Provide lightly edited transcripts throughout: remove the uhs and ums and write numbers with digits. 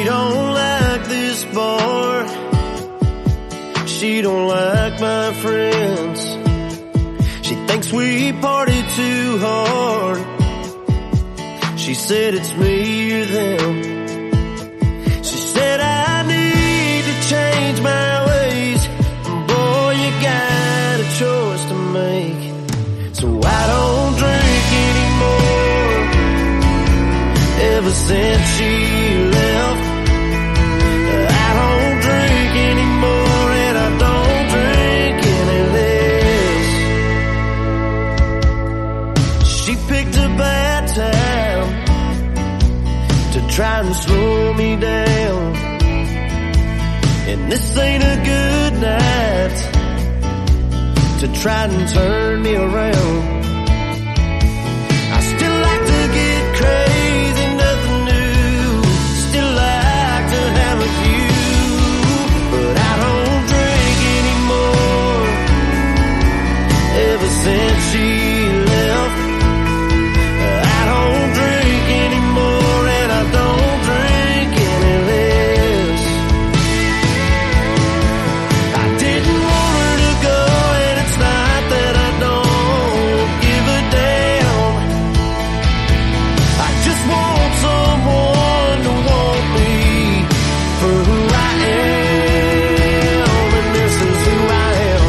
don't like this bar. She don't like my friends. She thinks we party too hard. She said it's me or them. She said I need to change my ways. Boy, you got a choice to make. So I don't drink anymore. Ever since she left, I don't drink anymore, and I don't drink any less. She picked a bad time to try and slow me down, and this ain't a good night to try and turn me around. I still like to get crazy, nothing new. Still like to have a few, but I don't drink anymore. Ever since she left, I don't drink anymore, and I don't drink any less. I didn't want her to go, and it's not that I don't give a damn. I just want someone to want me for who I am, and this is who I am.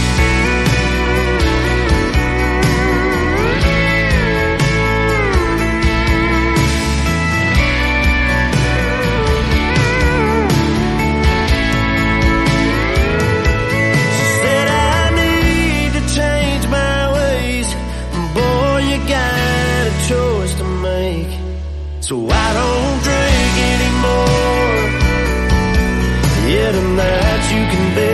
She said I need to change my ways. Boy, you got a choice to make. So I don't drink anymore. Yeah, tonight you can bet